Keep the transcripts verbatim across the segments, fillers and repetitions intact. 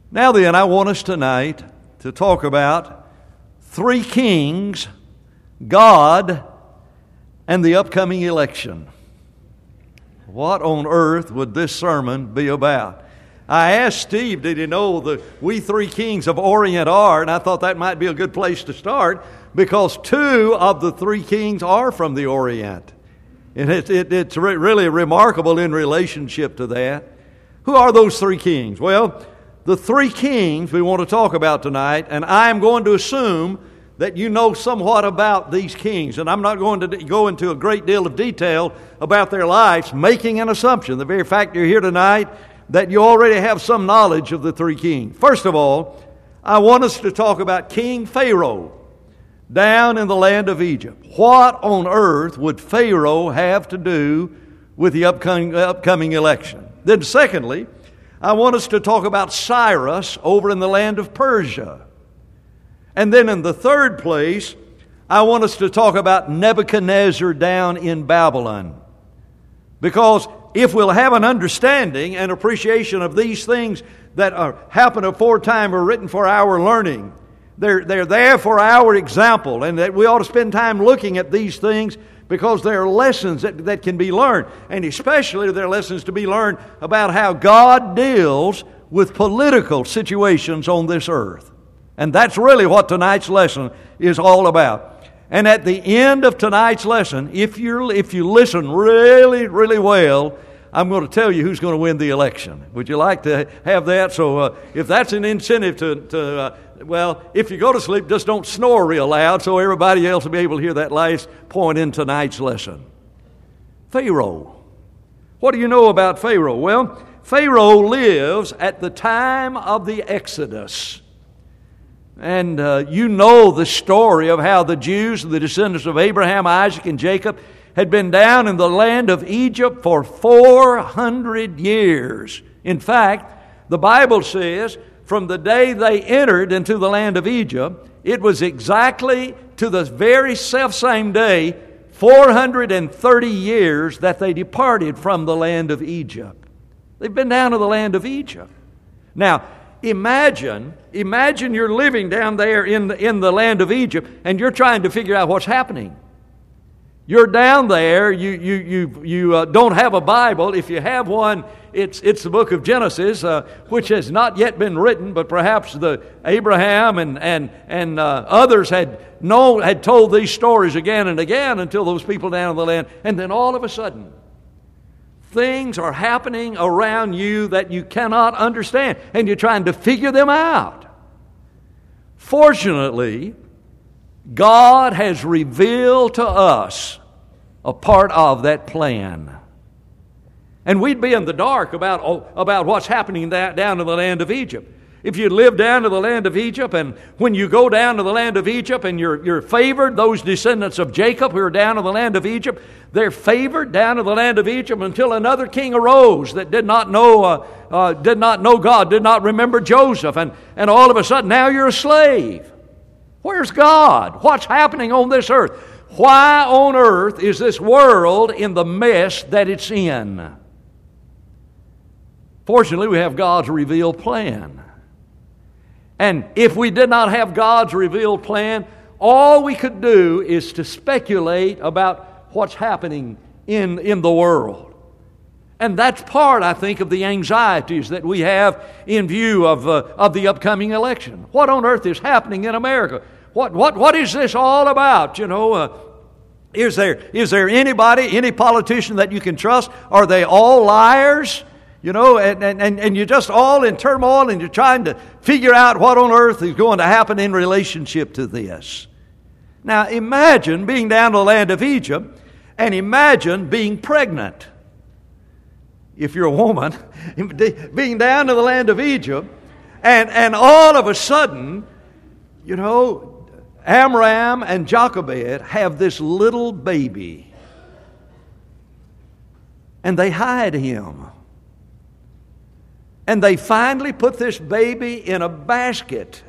Now then, I want us tonight to talk about three kings, God, and the upcoming election. What on earth would this sermon be about? I asked Steve, did he know the we three kings of Orient are? And I thought that might be a good place to start because two of the three kings are from the Orient. And it, it, it's re- really remarkable in relationship to that. Who are those three kings? Well, the three kings we want to talk about tonight, and I'm going to assume that you know somewhat about these kings. And I'm not going to go into a great deal of detail about their lives, making an assumption, the very fact you're here tonight, that you already have some knowledge of the three kings. First of all, I want us to talk about King Pharaoh down in the land of Egypt. What on earth would Pharaoh have to do with the upcoming, upcoming election? Then secondly, I want us to talk about Cyrus over in the land of Persia. And then in the third place, I want us to talk about Nebuchadnezzar down in Babylon. Because if we'll have an understanding and appreciation of these things that are happen aforetime or written for our learning, they're, they're there for our example, and that we ought to spend time looking at these things because there are lessons that, that can be learned, and especially there are lessons to be learned about how God deals with political situations on this earth. And that's really what tonight's lesson is all about. And at the end of tonight's lesson, if you if you listen really, really well, I'm going to tell you who's going to win the election. Would you like to have that? So uh, if that's an incentive to, to uh, well, if you go to sleep, just don't snore real loud so everybody else will be able to hear that last point in tonight's lesson. Pharaoh. What do you know about Pharaoh? Well, Pharaoh lives at the time of the Exodus. And uh, you know the story of how the Jews, the descendants of Abraham, Isaac, and Jacob, had been down in the land of Egypt for four hundred years. In fact, the Bible says from the day they entered into the land of Egypt, it was exactly to the very selfsame day, four hundred thirty years, that they departed from the land of Egypt. They've been down to the land of Egypt. Now, Imagine, imagine you're living down there in the, in the land of Egypt and you're trying to figure out what's happening. You're down there, you you you you uh, don't have a Bible. If you have one, it's it's the book of Genesis, uh, which has not yet been written, but perhaps the Abraham and and and uh, others had known had told these stories again and again until those people down in the land, and then all of a sudden, things are happening around you that you cannot understand, and you're trying to figure them out. Fortunately, God has revealed to us a part of that plan. And we'd be in the dark about, oh, about what's happening down in the land of Egypt. If you live down to the land of Egypt, and when you go down to the land of Egypt and you're, you're favored, those descendants of Jacob who are down to the land of Egypt, they're favored down to the land of Egypt until another king arose that did not know uh, uh, did not know God, did not remember Joseph, and, and all of a sudden now you're a slave. Where's God? What's happening on this earth? Why on earth is this world in the mess that it's in? Fortunately, we have God's revealed plan. And if we did not have God's revealed plan, all we could do is to speculate about what's happening in, in the world. And that's part, I think, of the anxieties that we have in view of, uh, of the upcoming election. What on earth is happening in America? What, what, what is this all about? You know, uh, is there, is there anybody, any politician that you can trust? Are they all liars? You know, and, and, and you're just all in turmoil and you're trying to figure out what on earth is going to happen in relationship to this. Now, imagine being down to the land of Egypt and imagine being pregnant. If you're a woman, being down to the land of Egypt and, and all of a sudden, you know, Amram and Jochebed have this little baby and they hide him. And they finally put this baby in a basket.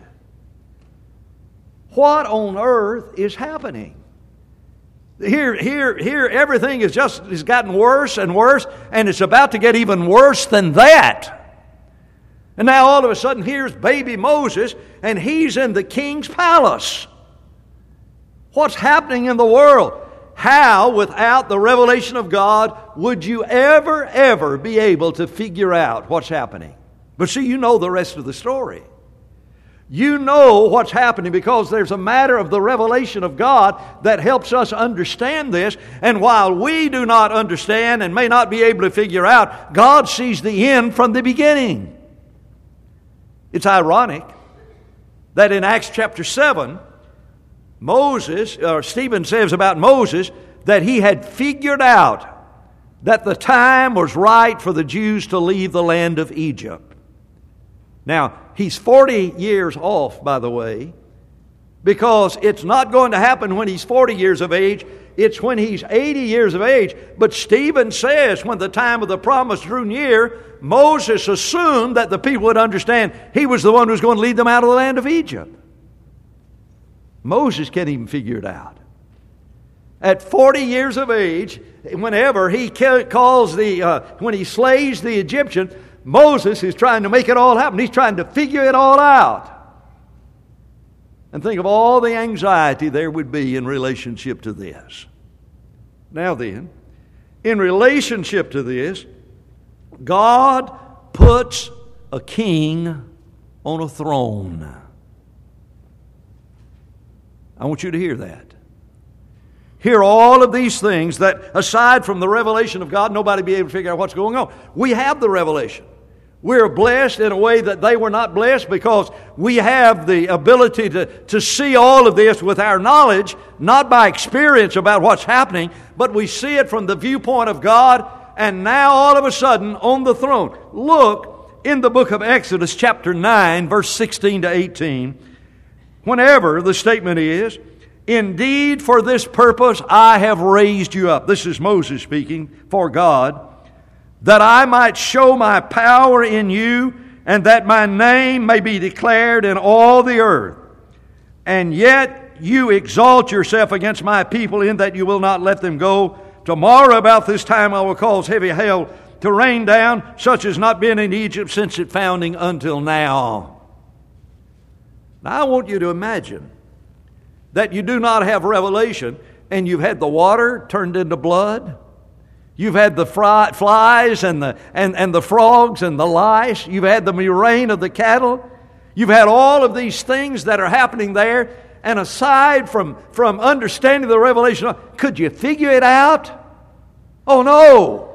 What on earth is happening? Here, here, here, everything is just has gotten worse and worse, and it's about to get even worse than that. And now all of a sudden here's baby Moses, and he's in the king's palace. What's happening in the world? How, without the revelation of God, would you ever, ever be able to figure out what's happening? But see, you know the rest of the story. You know what's happening because there's a matter of the revelation of God that helps us understand this. And while we do not understand and may not be able to figure out, God sees the end from the beginning. It's ironic that in Acts chapter seven, Moses, or Stephen says about Moses, that he had figured out that the time was right for the Jews to leave the land of Egypt. Now, he's forty years off, by the way, because it's not going to happen when he's forty years of age. It's when he's eighty years of age. But Stephen says when the time of the promise drew near, Moses assumed that the people would understand he was the one who was going to lead them out of the land of Egypt. Moses can't even figure it out. At forty years of age, whenever he calls the, uh, when he slays the Egyptian, Moses is trying to make it all happen. He's trying to figure it all out. And think of all the anxiety there would be in relationship to this. Now then, in relationship to this, God puts a king on a throne. I want you to hear that. Hear all of these things that, aside from the revelation of God, nobody be able to figure out what's going on. We have the revelation. We're blessed in a way that they were not blessed because we have the ability to, to see all of this with our knowledge, not by experience about what's happening, but we see it from the viewpoint of God. And now all of a sudden on the throne, look in the book of Exodus chapter nine, verse sixteen to eighteen, whenever the statement is, "Indeed, for this purpose I have raised you up." This is Moses speaking for God. "That I might show my power in you, and that my name may be declared in all the earth. And yet you exalt yourself against my people in that you will not let them go. Tomorrow about this time I will cause heavy hail to rain down, such as not been in Egypt since its founding until now." Now I want you to imagine that you do not have revelation, and you've had the water turned into blood. You've had the fry, flies and the, and, and the frogs and the lice. You've had the murrain of the cattle. You've had all of these things that are happening there. And aside from, from understanding the revelation, could you figure it out? Oh no!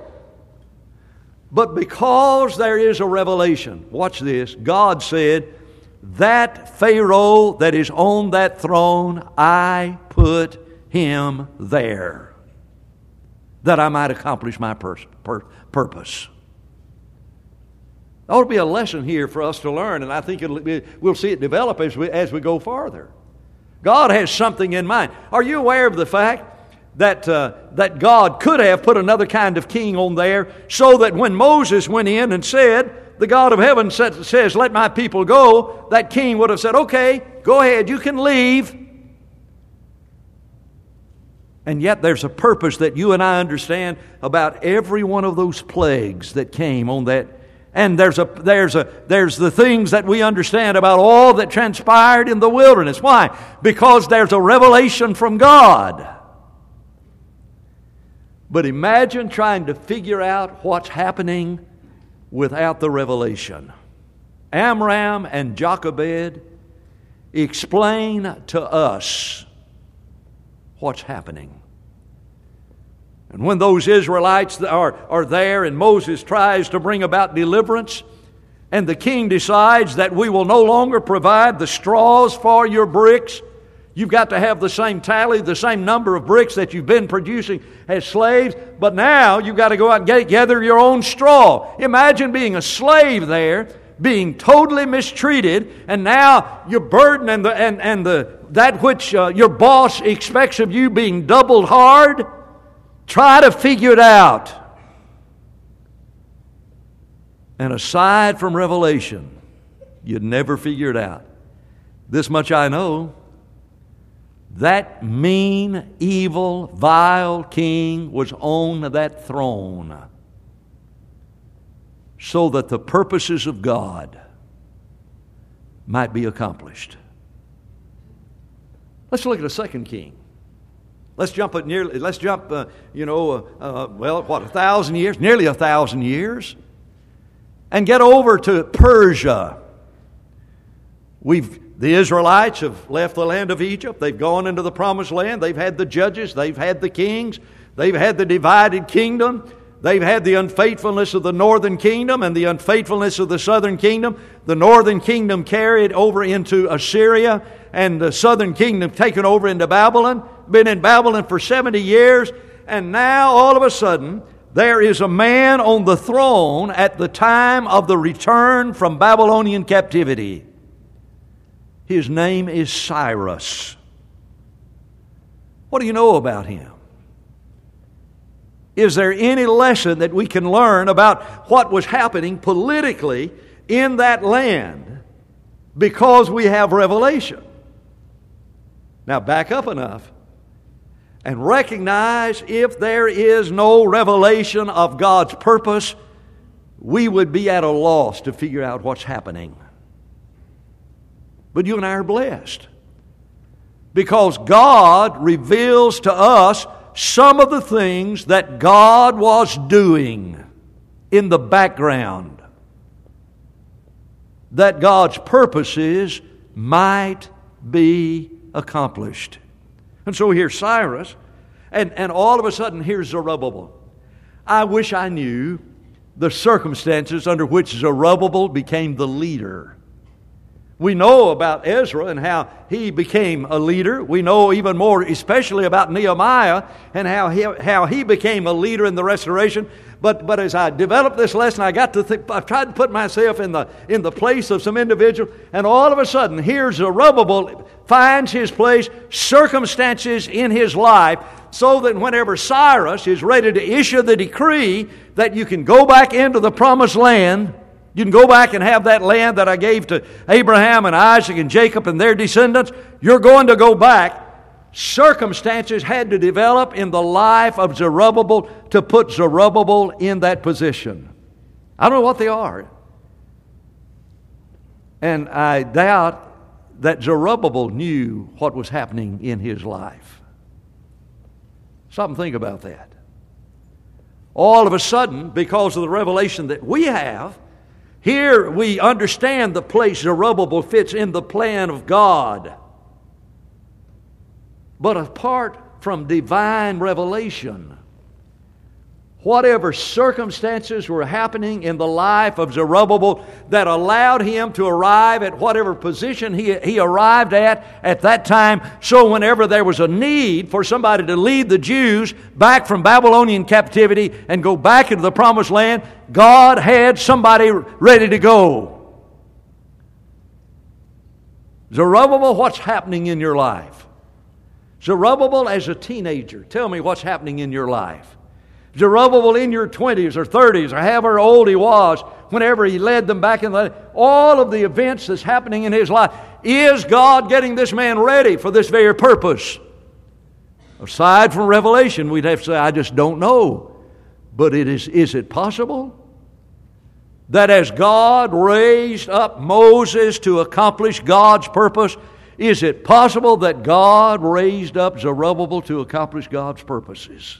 But because there is a revelation, watch this, God said, "That Pharaoh that is on that throne, I put him there, that I might accomplish my pur- pur- purpose." There ought to be a lesson here for us to learn, and I think it'll be, we'll see it develop as we, as we go farther. God has something in mind. Are you aware of the fact that, uh, that God could have put another kind of king on there so that when Moses went in and said, "The God of heaven says, says, let my people go," that king would have said, "Okay, go ahead, you can leave." And yet there's a purpose that you and I understand about every one of those plagues that came on that. And there's a there's a there's the things that we understand about all that transpired in the wilderness. Why? Because there's a revelation from God. But imagine trying to figure out what's happening without the revelation. Amram and Jochebed explain to us what's happening. And when those Israelites are, are there and Moses tries to bring about deliverance, and the king decides that we will no longer provide the straws for your bricks, you've got to have the same tally, the same number of bricks that you've been producing as slaves, but now you've got to go out and get, gather your own straw. Imagine being a slave there, being totally mistreated, and now your burden and the and, and the that which uh, your boss expects of you being doubled hard. Try to figure it out. And aside from revelation, you'd never figure it out. This much I know. That mean, evil, vile king was on that throne so that the purposes of God might be accomplished. Let's look at a second king. Let's jump at nearly. Let's jump. Uh, you know, uh, uh, well, what a thousand years, nearly a thousand years, and get over to Persia. We've the Israelites have left the land of Egypt. They've gone into the promised land. They've had the judges. They've had the kings. They've had the divided kingdom. They've had the unfaithfulness of the northern kingdom and the unfaithfulness of the southern kingdom. The northern kingdom carried over into Assyria, and the southern kingdom taken over into Babylon. Been in Babylon for seventy years, and now all of a sudden there is a man on the throne at the time of the return from Babylonian captivity. His name is Cyrus. What do you know about him? Is there any lesson that we can learn about what was happening politically in that land because we have revelation? Now back up enough and recognize if there is no revelation of God's purpose, we would be at a loss to figure out what's happening. But you and I are blessed because God reveals to us some of the things that God was doing in the background, that God's purposes might be accomplished. And so here's Cyrus, and, and all of a sudden here's Zerubbabel. I wish I knew the circumstances under which Zerubbabel became the leader. We know about Ezra and how he became a leader. We know even more, especially about Nehemiah and how he, how he became a leader in the restoration. But, but as I developed this lesson, I got to think, I tried to put myself in the, in the place of some individual, and all of a sudden, here Zerubbabel finds his place, circumstances in his life, so that whenever Cyrus is ready to issue the decree that you can go back into the promised land, you can go back and have that land that I gave to Abraham and Isaac and Jacob and their descendants. You're going to go back. Circumstances had to develop in the life of Zerubbabel to put Zerubbabel in that position. I don't know what they are. And I doubt that Zerubbabel knew what was happening in his life. Stop and think about that. All of a sudden, because of the revelation that we have, here we understand the place Zerubbabel fits in the plan of God. But apart from divine revelation, whatever circumstances were happening in the life of Zerubbabel that allowed him to arrive at whatever position he, he arrived at at that time, so whenever there was a need for somebody to lead the Jews back from Babylonian captivity and go back into the promised land, God had somebody ready to go. Zerubbabel, what's happening in your life? Zerubbabel as a teenager, tell me what's happening in your life. Zerubbabel in your twenties or thirties or however old he was, whenever he led them back in the all of the events that's happening in his life. Is God getting this man ready for this very purpose? Aside from revelation, we'd have to say, I just don't know. But it is, is it possible that as God raised up Moses to accomplish God's purpose, is it possible that God raised up Zerubbabel to accomplish God's purposes?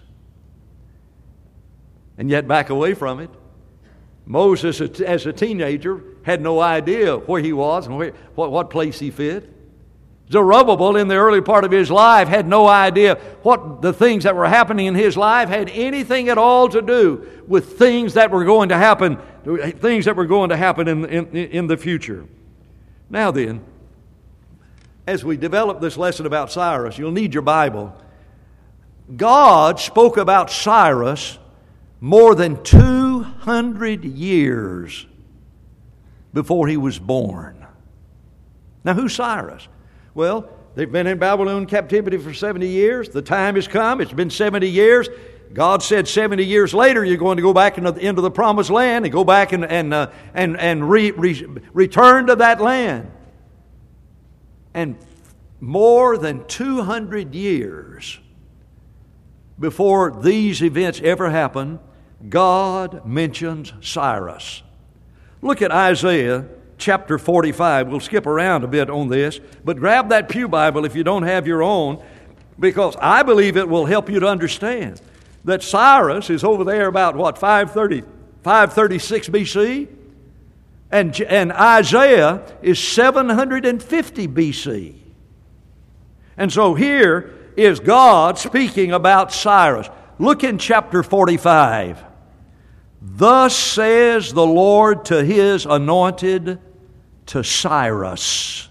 And yet back away from it. Moses, as a teenager, had no idea where he was and where, what, what place he fit. Zerubbabel, in the early part of his life, had no idea what the things that were happening in his life had anything at all to do with things that were going to happen, things that were going to happen in, in, in the future. Now then, as we develop this lesson about Cyrus, you'll need your Bible. God spoke about Cyrus more than two hundred years before he was born. Now, who's Cyrus? Well, they've been in Babylon captivity for seventy years. The time has come. It's been seventy years. God said seventy years later you're going to go back into the, into the promised land and go back and, and, uh, and, and re, re, return to that land. And more than two hundred years before these events ever happen, God mentions Cyrus. Look at Isaiah chapter forty-five. We'll skip around a bit on this, but grab that Pew Bible if you don't have your own, because I believe it will help you to understand that Cyrus is over there about, what, five thirty, five thirty-six B C? And, and Isaiah is seven hundred fifty B C. And so here is God speaking about Cyrus. Look in chapter forty-five. Thus says the Lord to His anointed, to Cyrus.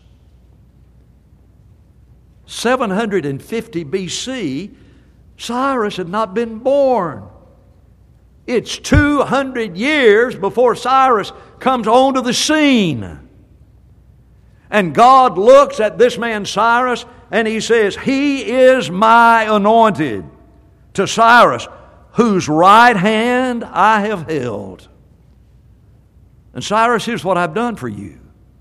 seven hundred fifty B C, Cyrus had not been born. It's two hundred years before Cyrus comes onto the scene. And God looks at this man Cyrus and He says, He is my anointed, to Cyrus, whose right hand I have held. And Cyrus, here's what I've done for you.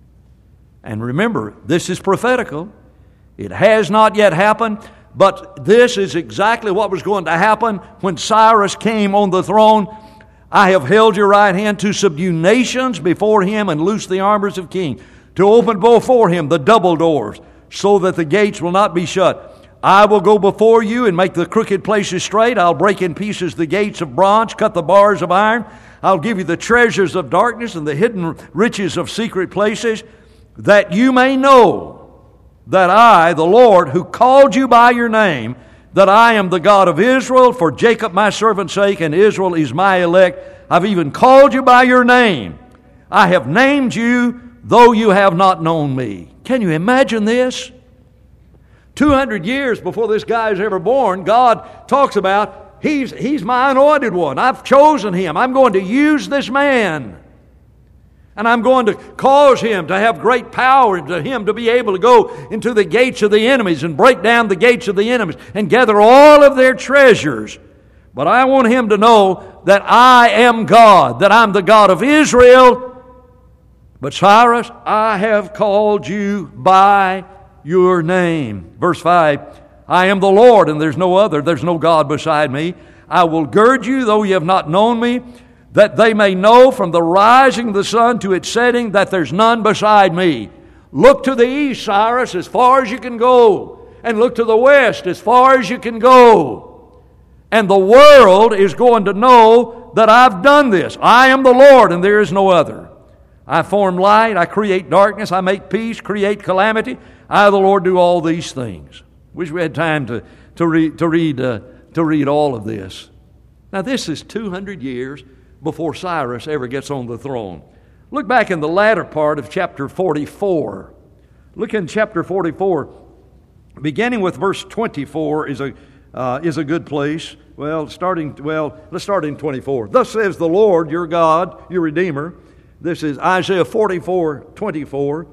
And remember, this is prophetical. It has not yet happened, but this is exactly what was going to happen when Cyrus came on the throne. I have held your right hand to subdue nations before him and loose the armors of kings, to open before him the double doors, so that the gates will not be shut. I will go before you and make the crooked places straight. I'll break in pieces the gates of bronze, cut the bars of iron. I'll give you the treasures of darkness and the hidden riches of secret places, that you may know that I, the Lord, who called you by your name, that I am the God of Israel, for Jacob my servant's sake, and Israel is my elect. I've even called you by your name. I have named you, though you have not known me. Can you imagine this? two hundred years before this guy is ever born, God talks about, he's, he's my anointed one. I've chosen him. I'm going to use this man. And I'm going to cause him to have great power, and to him to be able to go into the gates of the enemies and break down the gates of the enemies and gather all of their treasures. But I want him to know that I am God, that I'm the God of Israel. But Cyrus, I have called you by your name. Verse five, I am the Lord, and there's no other. There's no God beside me. I will gird you, though you have not known me, that they may know from the rising of the sun to its setting that there's none beside me. Look to the east, Cyrus, as far as you can go, and look to the west as far as you can go. And the world is going to know that I've done this. I am the Lord, and there is no other. I form light, I create darkness, I make peace, create calamity. I, the Lord, do all these things. Wish we had time to, to, read, to, read, uh, to read all of this. Now, this is two hundred years before Cyrus ever gets on the throne. Look back in the latter part of chapter forty-four. Look in chapter forty-four. Beginning with verse twenty-four is a, uh, is a good place. Well, starting, well, let's start in twenty-four. Thus says the Lord, your God, your Redeemer. This is Isaiah forty-four, twenty-four.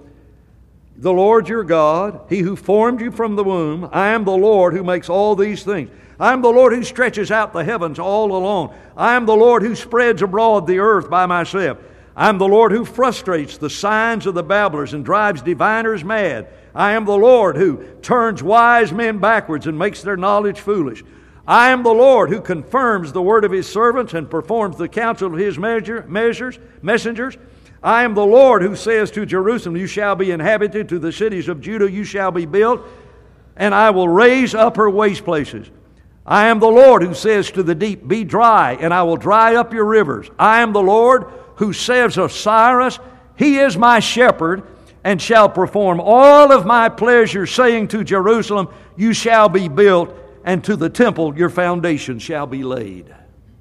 The Lord your God, He who formed you from the womb, I am the Lord who makes all these things. I am the Lord who stretches out the heavens all alone. I am the Lord who spreads abroad the earth by myself. I am the Lord who frustrates the signs of the babblers and drives diviners mad. I am the Lord who turns wise men backwards and makes their knowledge foolish. I am the Lord who confirms the word of His servants and performs the counsel of His measure, measures, messengers. I am the Lord who says to Jerusalem, you shall be inhabited, to the cities of Judah you shall be built, and I will raise up her waste places. I am the Lord who says to the deep, be dry, and I will dry up your rivers. I am the Lord who says of Cyrus, he is my shepherd, and shall perform all of my pleasure, saying to Jerusalem, you shall be built, and to the temple your foundation shall be laid.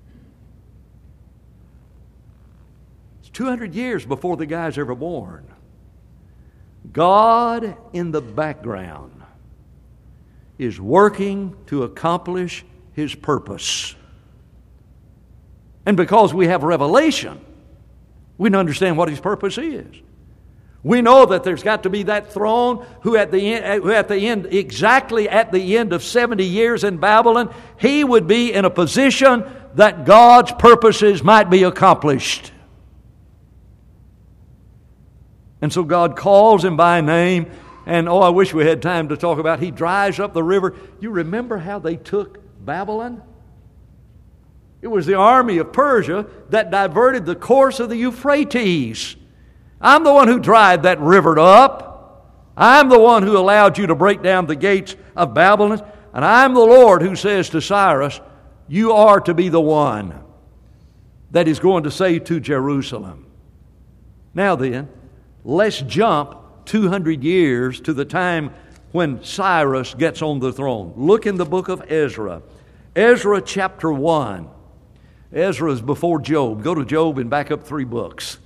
It's two hundred years before the guy's ever born. God in the background is working to accomplish His purpose. And because we have revelation, we can understand what His purpose is. We know that there's got to be that throne who at the end, who at the end, exactly at the end of seventy years in Babylon, he would be in a position that God's purposes might be accomplished. And so God calls him by name. And oh, I wish we had time to talk about, he dries up the river. You remember how they took Babylon? It was the army of Persia that diverted the course of the Euphrates. I'm the one who dried that river up. I'm the one who allowed you to break down the gates of Babylon. And I'm the Lord who says to Cyrus, you are to be the one that is going to say to Jerusalem. Now then, let's jump two hundred years to the time when Cyrus gets on the throne. Look in the book of Ezra. Ezra chapter one. Ezra is before Job. Go to Job and back up three books.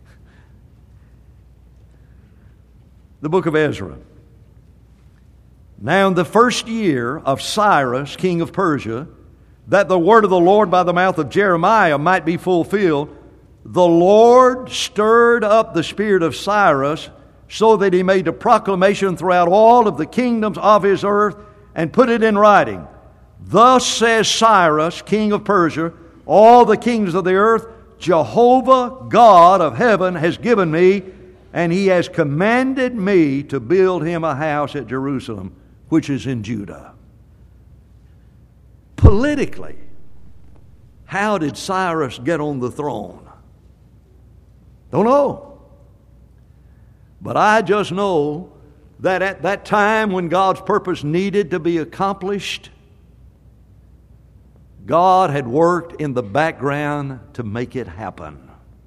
The book of Ezra. Now in the first year of Cyrus, king of Persia, that the word of the Lord by the mouth of Jeremiah might be fulfilled, the Lord stirred up the spirit of Cyrus so that he made a proclamation throughout all of the kingdoms of his earth and put it in writing. Thus says Cyrus, king of Persia, all the kings of the earth, Jehovah, God of heaven, has given me, and he has commanded me to build him a house at Jerusalem, which is in Judah. Politically, how did Cyrus get on the throne? Don't know. But I just know that at that time when God's purpose needed to be accomplished, God had worked in the background to make it happen.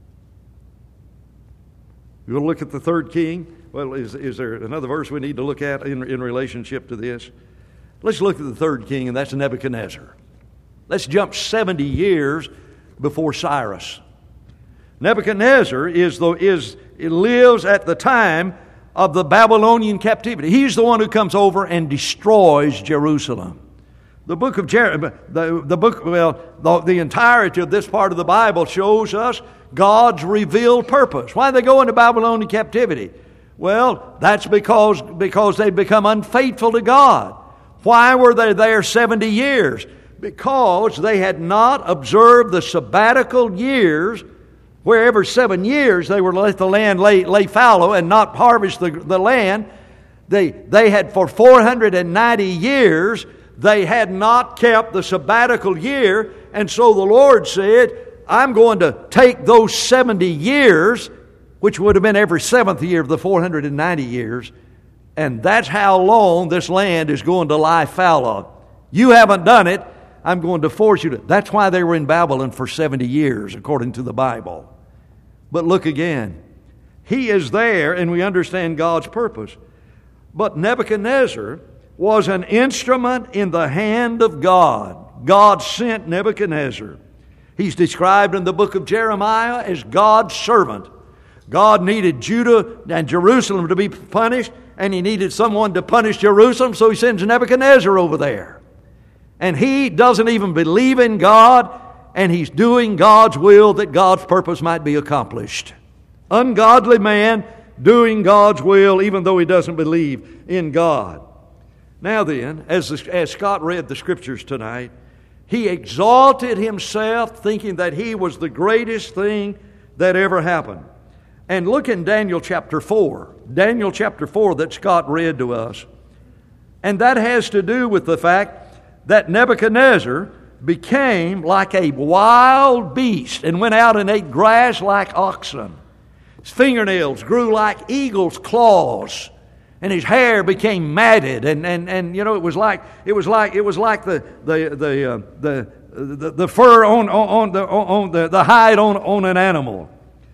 You want to look at the third king? Well, is, is there another verse we need to look at in, in relationship to this? Let's look at the third king, and that's Nebuchadnezzar. Let's jump seventy years before Cyrus. Nebuchadnezzar is the, is, lives at the time of the Babylonian captivity. He's the one who comes over and destroys Jerusalem. The book of Jer- the, the book, well, the, the entirety of this part of the Bible shows us God's revealed purpose. Why did they go into Babylonian captivity? Well, that's because, because they'd become unfaithful to God. Why were they there seventy years? Because they had not observed the sabbatical years, where every seven years they were to let the land lay, lay fallow and not harvest the, the land. They, they had for four hundred ninety years, they had not kept the sabbatical year, and so the Lord said, I'm going to take those seventy years, which would have been every seventh year of the four hundred ninety years, and that's how long this land is going to lie fallow. You haven't done it, I'm going to force you to. That's why they were in Babylon for seventy years, according to the Bible. But look again. He is there, and we understand God's purpose. But Nebuchadnezzar was an instrument in the hand of God. God sent Nebuchadnezzar. He's described in the book of Jeremiah as God's servant. God needed Judah and Jerusalem to be punished, and he needed someone to punish Jerusalem, so he sends Nebuchadnezzar over there. And he doesn't even believe in God, and he's doing God's will that God's purpose might be accomplished. Ungodly man doing God's will even though he doesn't believe in God. Now then, as, the, as Scott read the Scriptures tonight, he exalted himself thinking that he was the greatest thing that ever happened. And look in Daniel chapter four. Daniel chapter four that Scott read to us. And that has to do with the fact that Nebuchadnezzar became like a wild beast and went out and ate grass like oxen. His fingernails grew like eagle's claws, and his hair became matted, and, and, and you know it was like it was like it was like the the the uh, the, the the fur on on the on the, the hide on, on an animal.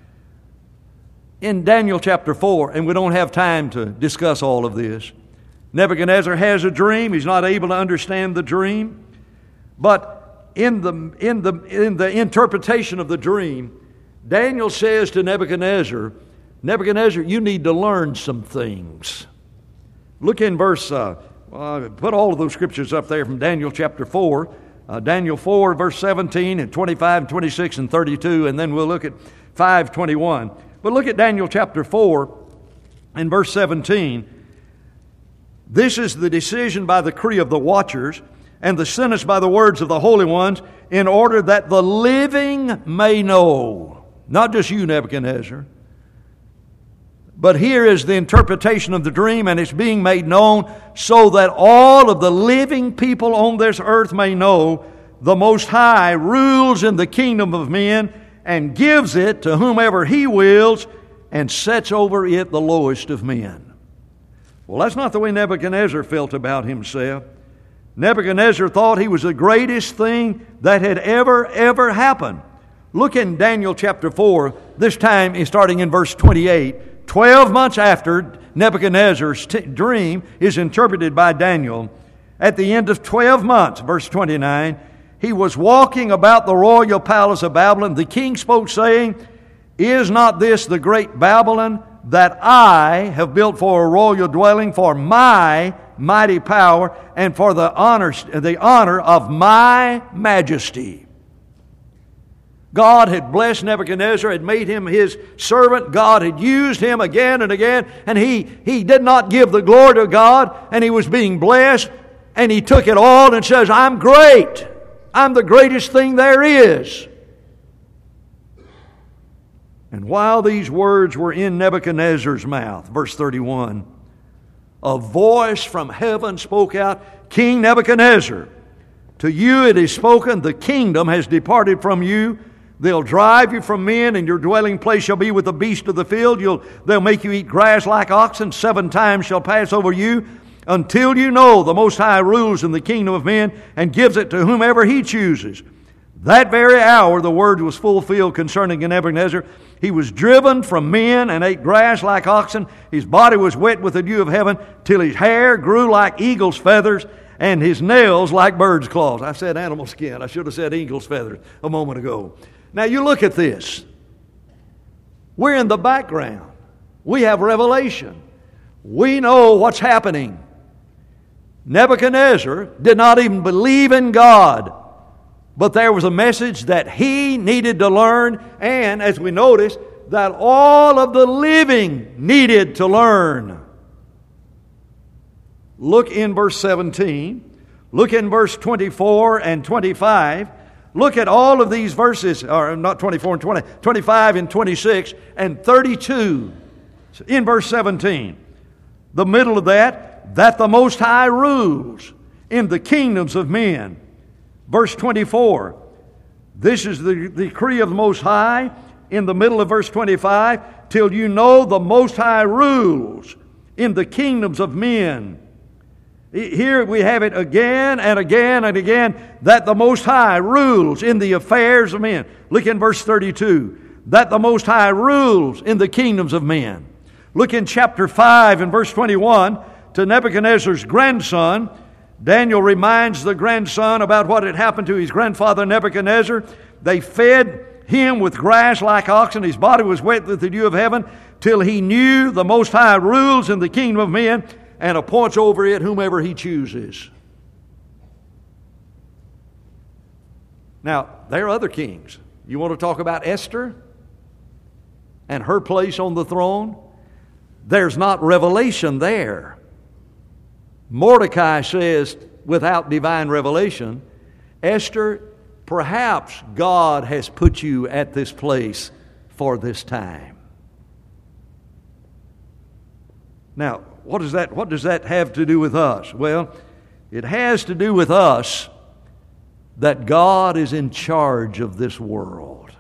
In Daniel chapter four, and we don't have time to discuss all of this, Nebuchadnezzar has a dream. He's not able to understand the dream, but in the in the in the interpretation of the dream, Daniel says to Nebuchadnezzar, Nebuchadnezzar, you need to learn some things. Look in verse, uh, uh, put all of those scriptures up there from Daniel chapter four. Uh, Daniel four, verse seventeen, and twenty-five, and twenty-six, and thirty-two, and then we'll look at five twenty-one. But look at Daniel chapter four and verse seventeen. This is the decision by the decree of the watchers, and the sentence by the words of the holy ones, in order that the living may know. Not just you, Nebuchadnezzar. But here is the interpretation of the dream, and it's being made known so that all of the living people on this earth may know the Most High rules in the kingdom of men and gives it to whomever He wills, and sets over it the lowest of men. Well, that's not the way Nebuchadnezzar felt about himself. Nebuchadnezzar thought he was the greatest thing that had ever, ever happened. Look in Daniel chapter four, this time starting in verse twenty-eight. Twelve months after Nebuchadnezzar's t- dream is interpreted by Daniel, at the end of twelve months, verse twenty-nine, he was walking about the royal palace of Babylon. The king spoke, saying, "Is not this the great Babylon that I have built for a royal dwelling, for my mighty power, and for the honor, the honor of my majesty?" God had blessed Nebuchadnezzar, had made him his servant. God had used him again and again, and he, he did not give the glory to God, and he was being blessed, and he took it all and says, "I'm great. I'm the greatest thing there is." And while these words were in Nebuchadnezzar's mouth, verse thirty-one, a voice from heaven spoke out, "King Nebuchadnezzar, to you it is spoken, the kingdom has departed from you. They'll drive you from men, and your dwelling place shall be with the beasts of the field. You'll, they'll make you eat grass like oxen. Seven times shall pass over you, until you know the Most High rules in the kingdom of men and gives it to whomever He chooses." That very hour the word was fulfilled concerning Nebuchadnezzar. He was driven from men and ate grass like oxen. His body was wet with the dew of heaven, till his hair grew like eagle's feathers and his nails like bird's claws. I said animal skin. I should have said eagle's feathers a moment ago. Now you look at this. We're in the background. We have revelation. We know what's happening. Nebuchadnezzar did not even believe in God, but there was a message that he needed to learn, and as we notice, that all of the living needed to learn. Look in verse seventeen. Look in verse twenty-four and twenty-five. Look at all of these verses, or not twenty-four and twenty, twenty-five and twenty-six and thirty-two. In verse seventeen, the middle of that, that the Most High rules in the kingdoms of men. Verse twenty-four, this is the decree of the Most High. In the middle of verse twenty-five, till you know the Most High rules in the kingdoms of men. Here we have it again and again and again, that the Most High rules in the affairs of men. Look in verse thirty-two, that the Most High rules in the kingdoms of men. Look in chapter five and verse twenty-one, to Nebuchadnezzar's grandson. Daniel reminds the grandson about what had happened to his grandfather Nebuchadnezzar. They fed him with grass like oxen. His body was wet with the dew of heaven, till he knew the Most High rules in the kingdom of men and appoints over it whomever He chooses. Now, there are other kings. You want to talk about Esther and her place on the throne? There's not revelation there. Mordecai says, without divine revelation, Esther, perhaps God has put you at this place for this time. Now, what does that, what does that have to do with us? Well, it has to do with us that God is in charge of this world.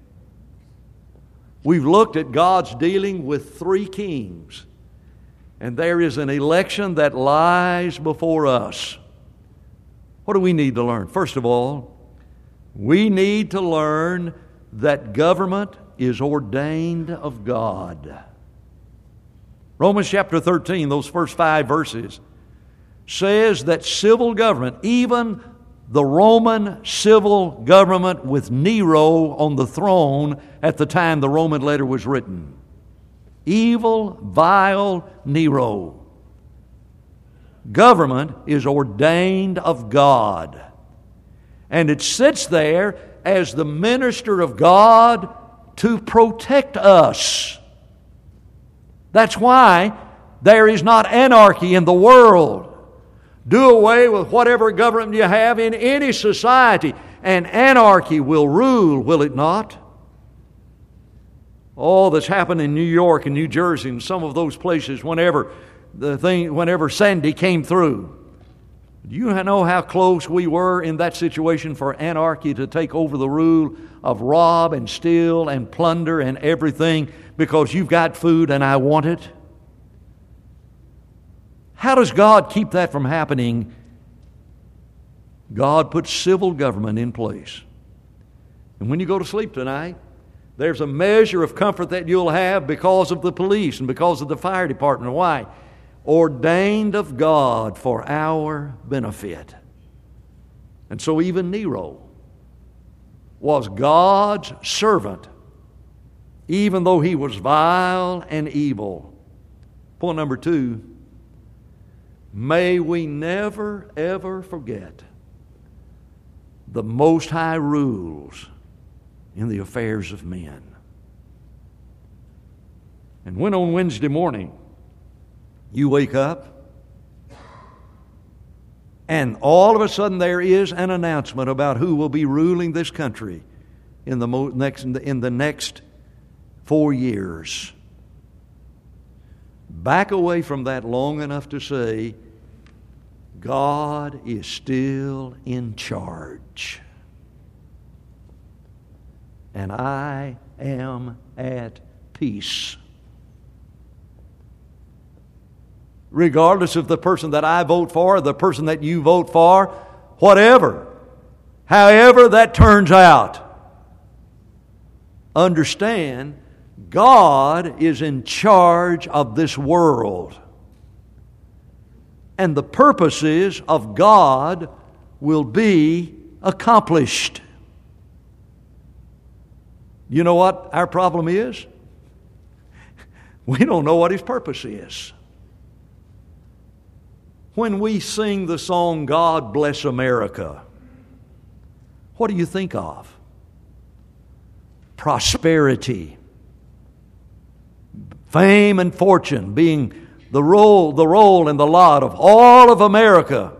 We've looked at God's dealing with three kings, and there is an election that lies before us. What do we need to learn? First of all, we need to learn that government is ordained of God. Romans chapter thirteen, those first five verses, says that civil government, even the Roman civil government with Nero on the throne at the time the Roman letter was written, evil, vile Nero, government is ordained of God. And it sits there as the minister of God to protect us. That's why there is not anarchy in the world. Do away with whatever government you have in any society, and anarchy will rule, will it not? All that's happened in New York and New Jersey and some of those places, whenever the thing, whenever Sandy came through, Do you know how close we were in that situation for anarchy to take over the rule of rob and steal and plunder and everything because you've got food and I want it? How does God keep that from happening? God puts civil government in place. And when you go to sleep tonight, there's a measure of comfort that you'll have because of the police and because of the fire department. Why? Ordained of God for our benefit. And so even Nero was God's servant, even though he was vile and evil. Point number two, may we never, ever forget the Most High rules in the affairs of men. And when on Wednesday morning you wake up and all of a sudden there is an announcement about who will be ruling this country in the mo- next in the next four years, back away from that long enough to say, God is still in charge. And I am at peace. Regardless of the person that I vote for, or the person that you vote for, whatever, however that turns out, understand God is in charge of this world. And the purposes of God will be accomplished. You know what our problem is? We don't know what His purpose is. When we sing the song, God Bless America, what do you think of? Prosperity, fame and fortune being the role, the role and the lot of all of America.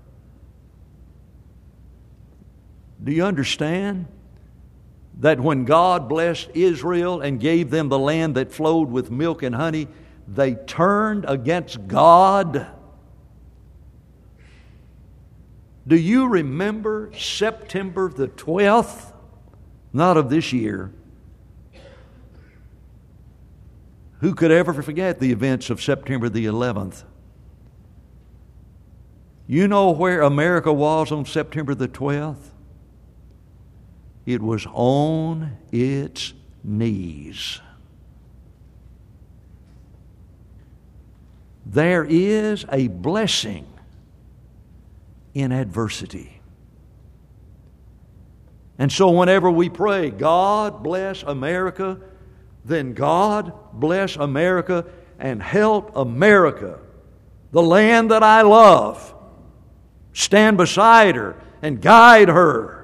Do you understand that when God blessed Israel and gave them the land that flowed with milk and honey, they turned against God? Do you remember September the twelfth? Not of this year. Who could ever forget the events of September the eleventh? You know where America was on September the twelfth? It was on its knees. There is a blessing in adversity. And so whenever we pray, God bless America, then God bless America and help America, the land that I love, stand beside her and guide her.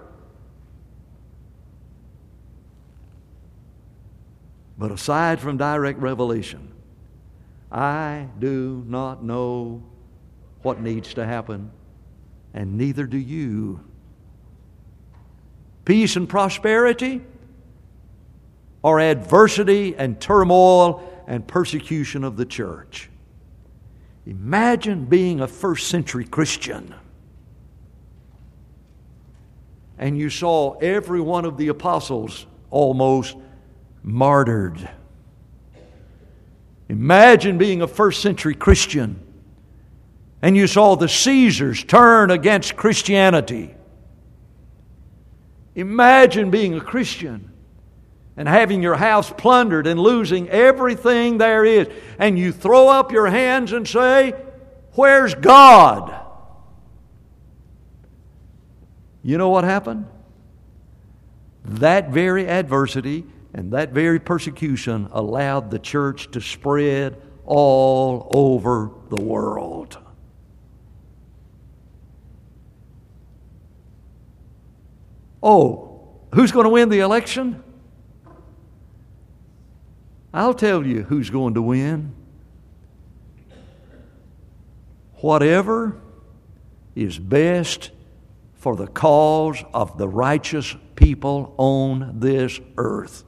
But aside from direct revelation, I do not know what needs to happen, and neither do you. Peace and prosperity, or adversity and turmoil and persecution of the church. Imagine being a first century Christian and you saw every one of the apostles almost martyred. Imagine being a first century Christian and you saw the Caesars turn against Christianity. Imagine being a Christian and having your house plundered and losing everything there is. And you throw up your hands and say, "Where's God?" You know what happened? That very adversity and that very persecution allowed the church to spread all over the world. Oh, who's going to win the election? I'll tell you who's going to win. Whatever is best for the cause of the righteous people on this earth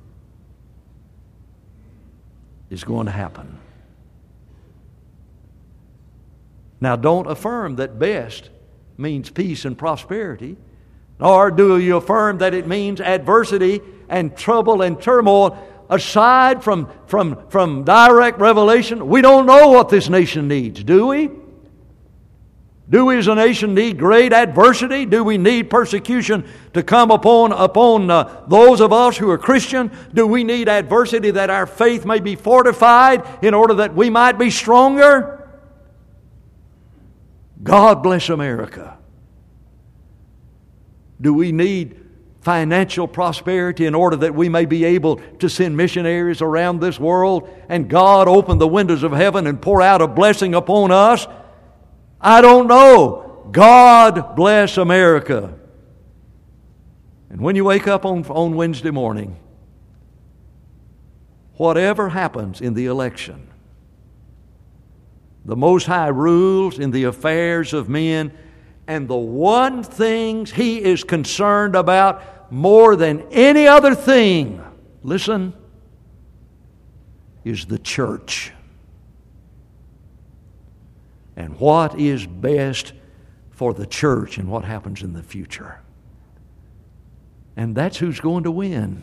is going to happen. Now, don't affirm that best means peace and prosperity, nor do you affirm that it means adversity and trouble and turmoil. Aside from, from, from direct revelation, we don't know what this nation needs, do we? Do we as a nation need great adversity? Do we need persecution to come upon, upon uh, those of us who are Christian? Do we need adversity that our faith may be fortified in order that we might be stronger? God bless America. Do we need financial prosperity in order that we may be able to send missionaries around this world and God open the windows of heaven and pour out a blessing upon us? I don't know. God bless America. And when you wake up on, on Wednesday morning, whatever happens in the election, the Most High rules in the affairs of men, and the one thing He is concerned about more than any other thing, listen, is the church. And what is best for the church and what happens in the future. And that's who's going to win.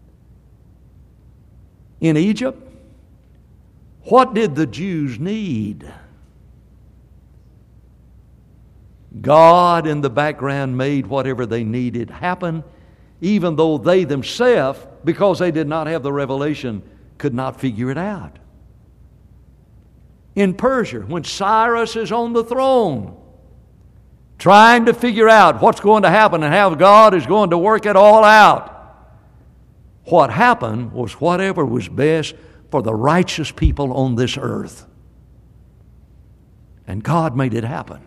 In Egypt, what did the Jews need? God in the background made whatever they needed happen, even though they themselves, because they did not have the revelation, could not figure it out. In Persia, when Cyrus is on the throne, trying to figure out what's going to happen and how God is going to work it all out, what happened was whatever was best for the righteous people on this earth. And God made it happen.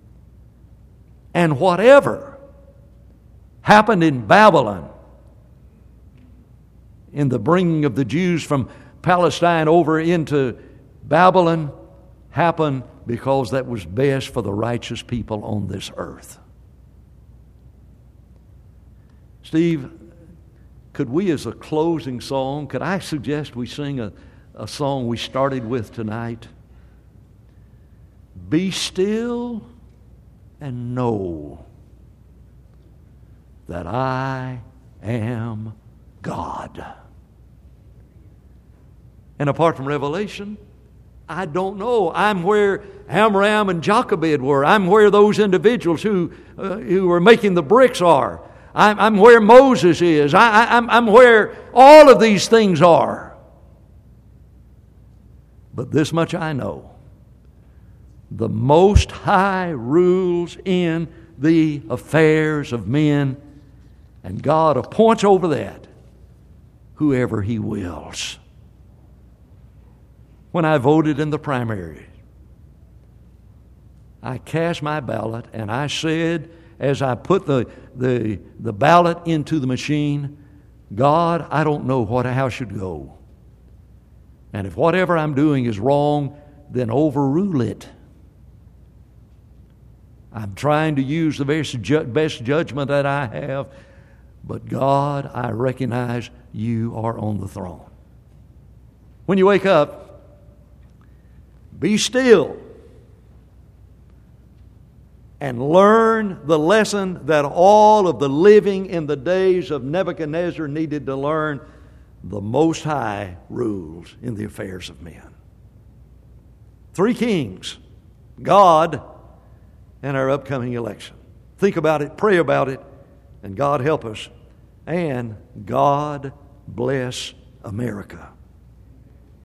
And whatever happened in Babylon, in the bringing of the Jews from Palestine over into Babylon, happened because that was best for the righteous people on this earth. Steve, could we as a closing song, could I suggest we sing a, a song we started with tonight? Be still and know that I am God. And apart from revelation, I don't know. I'm where Amram and Jochebed were. I'm where those individuals who uh, who were making the bricks are. I'm, I'm where Moses is. I, I, I'm, I'm where all of these things are. But this much I know. The Most High rules in the affairs of men, and God appoints over that whoever He wills. When I voted in the primary, I cast my ballot and I said, as I put the, the, the ballot into the machine, God, I don't know what how it should go. And if whatever I'm doing is wrong, then overrule it. I'm trying to use the best, ju- best judgment that I have, but God, I recognize You are on the throne. When you wake up, be still and learn the lesson that all of the living in the days of Nebuchadnezzar needed to learn. The Most High rules in the affairs of men. Three kings, God, and our upcoming election. Think about it, pray about it, and God help us. And God bless America.